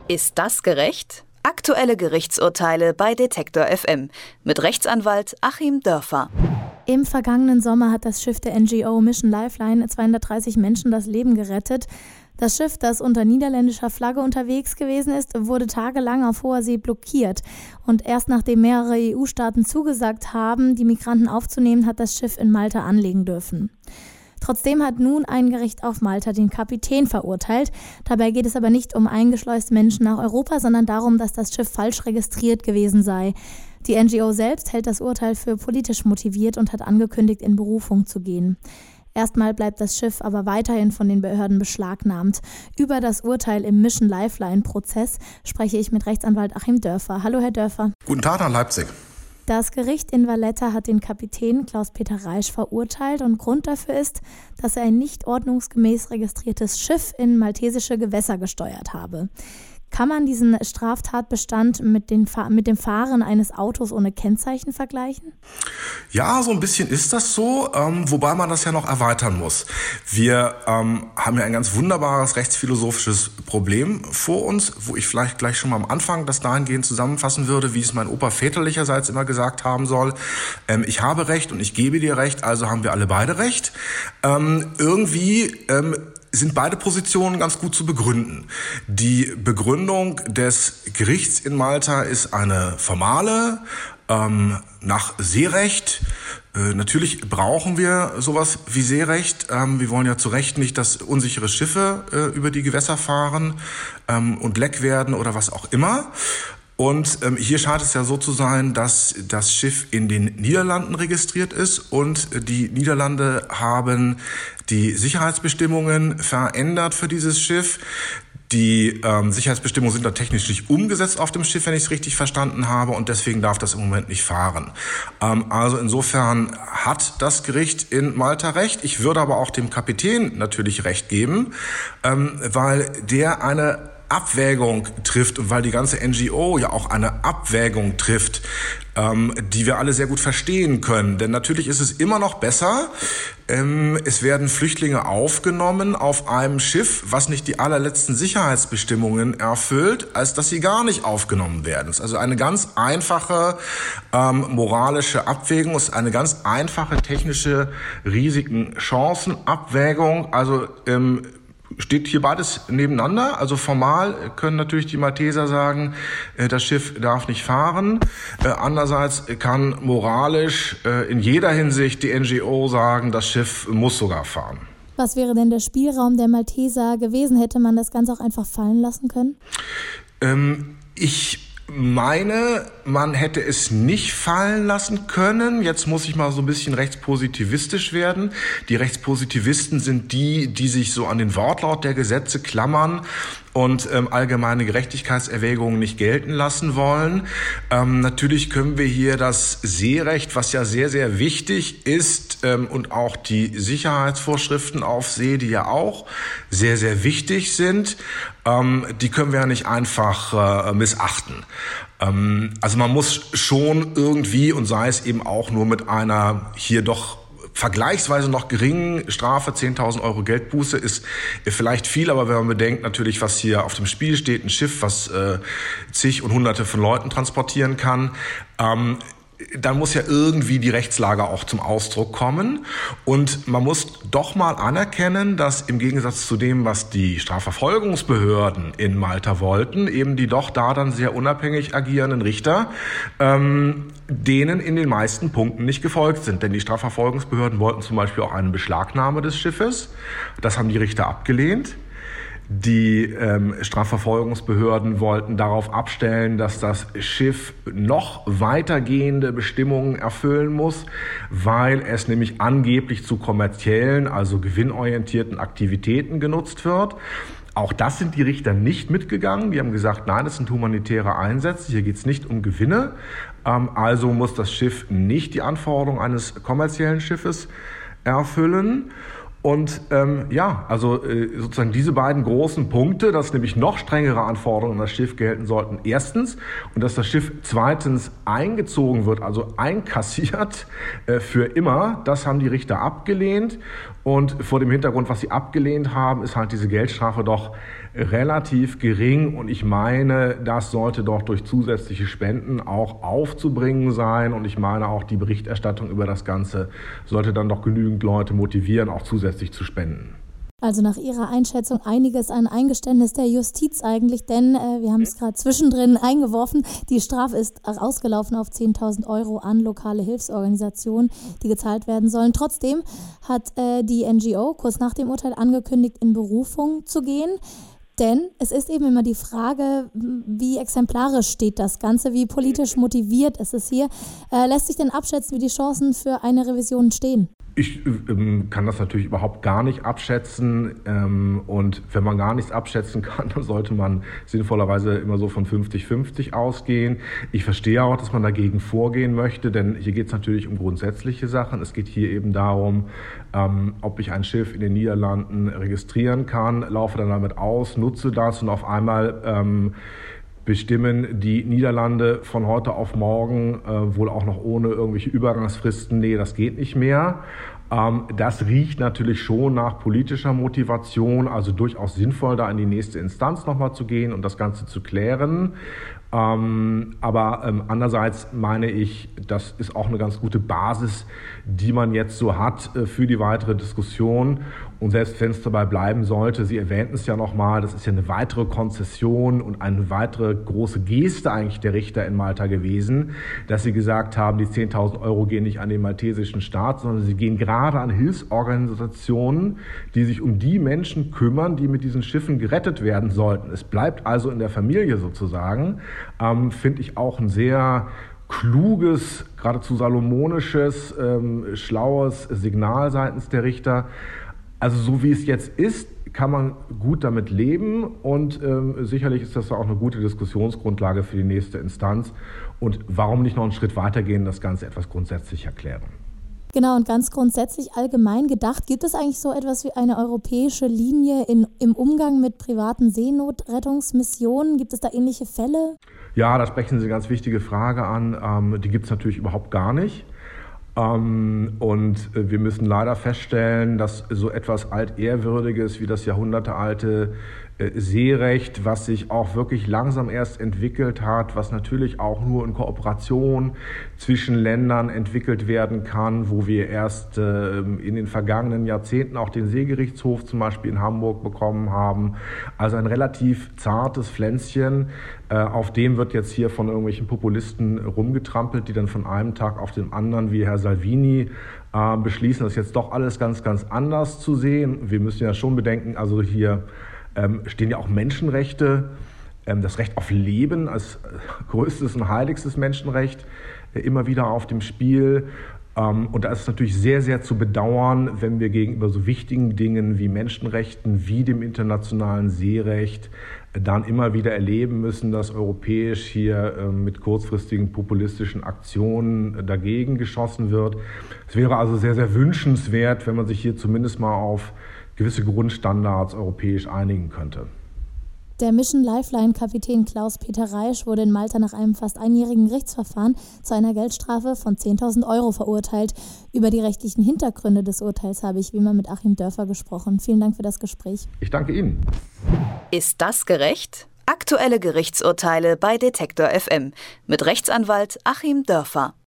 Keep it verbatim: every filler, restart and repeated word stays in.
Ist das gerecht? Aktuelle Gerichtsurteile bei Detektor F M mit Rechtsanwalt Achim Dörfer. Im vergangenen Sommer hat das Schiff der N G O Mission Lifeline zweihundertdreißig Menschen das Leben gerettet. Das Schiff, das unter niederländischer Flagge unterwegs gewesen ist, wurde tagelang auf hoher See blockiert. Und erst nachdem mehrere E U-Staaten zugesagt haben, die Migranten aufzunehmen, hat das Schiff in Malta anlegen dürfen. Trotzdem hat nun ein Gericht auf Malta den Kapitän verurteilt. Dabei geht es aber nicht um eingeschleuste Menschen nach Europa, sondern darum, dass das Schiff falsch registriert gewesen sei. Die N G O selbst hält das Urteil für politisch motiviert und hat angekündigt, in Berufung zu gehen. Erstmal bleibt das Schiff aber weiterhin von den Behörden beschlagnahmt. Über das Urteil im Mission Lifeline-Prozess spreche ich mit Rechtsanwalt Achim Dörfer. Hallo, Herr Dörfer. Guten Tag nach Leipzig. Das Gericht in Valletta hat den Kapitän Klaus-Peter Reisch verurteilt und Grund dafür ist, dass er ein nicht ordnungsgemäß registriertes Schiff in maltesische Gewässer gesteuert habe. Kann man diesen Straftatbestand mit, den, mit dem Fahren eines Autos ohne Kennzeichen vergleichen? Ja, so ein bisschen ist das so, ähm, wobei man das ja noch erweitern muss. Wir ähm, haben ja ein ganz wunderbares rechtsphilosophisches Problem vor uns, wo ich vielleicht gleich schon mal am Anfang das dahingehend zusammenfassen würde, wie es mein Opa väterlicherseits immer gesagt haben soll. Ähm, ich habe Recht und ich gebe dir Recht, also haben wir alle beide Recht. Ähm, irgendwie... Ähm, sind beide Positionen ganz gut zu begründen. Die Begründung des Gerichts in Malta ist eine formale, ähm, nach Seerecht. Äh, natürlich brauchen wir sowas wie Seerecht. Ähm, wir wollen ja zu Recht nicht, dass unsichere Schiffe äh, über die Gewässer fahren ähm, und leck werden oder was auch immer. Und ähm, hier scheint es ja so zu sein, dass das Schiff in den Niederlanden registriert ist und äh, die Niederlande haben die Sicherheitsbestimmungen verändert für dieses Schiff. Die ähm, Sicherheitsbestimmungen sind da technisch nicht umgesetzt auf dem Schiff, wenn ich es richtig verstanden habe, und deswegen darf das im Moment nicht fahren. Ähm, also insofern hat das Gericht in Malta recht. Ich würde aber auch dem Kapitän natürlich recht geben, ähm, weil der eine Abwägung trifft und weil die ganze N G O ja auch eine Abwägung trifft, ähm, die wir alle sehr gut verstehen können. Denn natürlich ist es immer noch besser, ähm, es werden Flüchtlinge aufgenommen auf einem Schiff, was nicht die allerletzten Sicherheitsbestimmungen erfüllt, als dass sie gar nicht aufgenommen werden. Es ist also eine ganz einfache ähm, moralische Abwägung, es ist eine ganz einfache technische Risiken-Chancen-Abwägung. Also ähm, steht hier beides nebeneinander. Also formal können natürlich die Malteser sagen, das Schiff darf nicht fahren. Andererseits kann moralisch in jeder Hinsicht die N G O sagen, das Schiff muss sogar fahren. Was wäre denn der Spielraum der Malteser gewesen? Hätte man das Ganze auch einfach fallen lassen können? Ähm, ich meine, man hätte es nicht fallen lassen können. Jetzt muss ich mal so ein bisschen rechtspositivistisch werden. Die Rechtspositivisten sind die, die sich so an den Wortlaut der Gesetze klammern und ähm, allgemeine Gerechtigkeitserwägungen nicht gelten lassen wollen. Ähm, natürlich können wir hier das Seerecht, was ja sehr, sehr wichtig ist, ähm, und auch die Sicherheitsvorschriften auf See, die ja auch sehr, sehr wichtig sind, ähm, die können wir ja nicht einfach äh, missachten. Ähm, also man muss schon irgendwie, und sei es eben auch nur mit einer hier doch vergleichsweise noch geringen Strafe, zehntausend Euro Geldbuße ist vielleicht viel, aber wenn man bedenkt natürlich, was hier auf dem Spiel steht, ein Schiff, was äh, zig und hunderte von Leuten transportieren kann, ähm, dann muss ja irgendwie die Rechtslage auch zum Ausdruck kommen. Und man muss doch mal anerkennen, dass im Gegensatz zu dem, was die Strafverfolgungsbehörden in Malta wollten, eben die doch da dann sehr unabhängig agierenden Richter, ähm, denen in den meisten Punkten nicht gefolgt sind. Denn die Strafverfolgungsbehörden wollten zum Beispiel auch eine Beschlagnahme des Schiffes. Das haben die Richter abgelehnt. Die ähm, Strafverfolgungsbehörden wollten darauf abstellen, dass das Schiff noch weitergehende Bestimmungen erfüllen muss, weil es nämlich angeblich zu kommerziellen, also gewinnorientierten Aktivitäten genutzt wird. Auch das sind die Richter nicht mitgegangen. Die haben gesagt, nein, das sind humanitäre Einsätze, hier geht es nicht um Gewinne. Ähm, also muss das Schiff nicht die Anforderungen eines kommerziellen Schiffes erfüllen. Und ähm, ja, also äh, sozusagen diese beiden großen Punkte, dass nämlich noch strengere Anforderungen an das Schiff gelten sollten, erstens, und dass das Schiff zweitens eingezogen wird, also einkassiert äh, für immer, das haben die Richter abgelehnt. Und vor dem Hintergrund, was sie abgelehnt haben, ist halt diese Geldstrafe doch relativ gering und ich meine, das sollte doch durch zusätzliche Spenden auch aufzubringen sein und ich meine auch die Berichterstattung über das Ganze sollte dann doch genügend Leute motivieren, auch zusätzlich zu spenden. Also nach Ihrer Einschätzung einiges an Eingeständnis der Justiz eigentlich, denn äh, wir haben es gerade zwischendrin eingeworfen, die Strafe ist ausgelaufen auf zehntausend Euro an lokale Hilfsorganisationen, die gezahlt werden sollen. Trotzdem hat äh, die N G O kurz nach dem Urteil angekündigt, in Berufung zu gehen. Denn es ist eben immer die Frage, wie exemplarisch steht das Ganze, wie politisch motiviert ist es hier. Äh, lässt sich denn abschätzen, wie die Chancen für eine Revision stehen? Ich ähm, kann das natürlich überhaupt gar nicht abschätzen ähm, und wenn man gar nichts abschätzen kann, dann sollte man sinnvollerweise immer so von fünfzig fünfzig ausgehen. Ich verstehe auch, dass man dagegen vorgehen möchte, denn hier geht es natürlich um grundsätzliche Sachen. Es geht hier eben darum, ähm, ob ich ein Schiff in den Niederlanden registrieren kann, laufe dann damit aus, nutze das und auf einmal ähm, bestimmen die Niederlande von heute auf morgen, äh, wohl auch noch ohne irgendwelche Übergangsfristen, nee, das geht nicht mehr. Ähm, das riecht natürlich schon nach politischer Motivation, also durchaus sinnvoll, da in die nächste Instanz nochmal zu gehen und das Ganze zu klären. Ähm, aber ähm, andererseits meine ich, das ist auch eine ganz gute Basis, die man jetzt so hat äh, für die weitere Diskussion. Und selbst wenn es dabei bleiben sollte, Sie erwähnten es ja nochmal, das ist ja eine weitere Konzession und eine weitere große Geste eigentlich der Richter in Malta gewesen, dass sie gesagt haben, die zehntausend Euro gehen nicht an den maltesischen Staat, sondern sie gehen gerade an Hilfsorganisationen, die sich um die Menschen kümmern, die mit diesen Schiffen gerettet werden sollten. Es bleibt also in der Familie sozusagen. Ähm, finde ich auch ein sehr kluges, geradezu salomonisches, ähm, schlaues Signal seitens der Richter. Also so wie es jetzt ist, kann man gut damit leben und ähm, sicherlich ist das auch eine gute Diskussionsgrundlage für die nächste Instanz. Und warum nicht noch einen Schritt weitergehen, das Ganze etwas grundsätzlich erklären? Genau, und ganz grundsätzlich allgemein gedacht, gibt es eigentlich so etwas wie eine europäische Linie in, im Umgang mit privaten Seenotrettungsmissionen? Gibt es da ähnliche Fälle? Ja, da sprechen Sie eine ganz wichtige Frage an. Ähm, die gibt es natürlich überhaupt gar nicht. Ähm, und wir müssen leider feststellen, dass so etwas Altehrwürdiges wie das jahrhundertealte äh, Seerecht, was sich auch wirklich langsam erst entwickelt hat, was natürlich auch nur in Kooperation zwischen Ländern entwickelt werden kann, wo wir erst äh, in den vergangenen Jahrzehnten auch den Seegerichtshof zum Beispiel in Hamburg bekommen haben. Also ein relativ zartes Pflänzchen, äh, auf dem wird jetzt hier von irgendwelchen Populisten rumgetrampelt, die dann von einem Tag auf den anderen, wie Herr Salvini, äh, beschließen, das jetzt doch alles ganz, ganz anders zu sehen. Wir müssen ja schon bedenken, also hier ähm, stehen ja auch Menschenrechte, ähm, das Recht auf Leben als äh, größtes und heiligstes Menschenrecht äh, immer wieder auf dem Spiel. Ähm, und da ist es natürlich sehr, sehr zu bedauern, wenn wir gegenüber so wichtigen Dingen wie Menschenrechten, wie dem internationalen Seerecht, äh, dann immer wieder erleben müssen, dass europäisch hier äh, mit kurzfristigen populistischen Aktionen äh, dagegen geschossen wird. Es wäre also sehr, sehr wünschenswert, wenn man sich hier zumindest mal auf gewisse Grundstandards europäisch einigen könnte. Der Mission Lifeline-Kapitän Klaus-Peter Reisch wurde in Malta nach einem fast einjährigen Gerichtsverfahren zu einer Geldstrafe von zehntausend Euro verurteilt. Über die rechtlichen Hintergründe des Urteils habe ich wie immer mit Achim Dörfer gesprochen. Vielen Dank für das Gespräch. Ich danke Ihnen. Ist das gerecht? Aktuelle Gerichtsurteile bei Detektor F M mit Rechtsanwalt Achim Dörfer.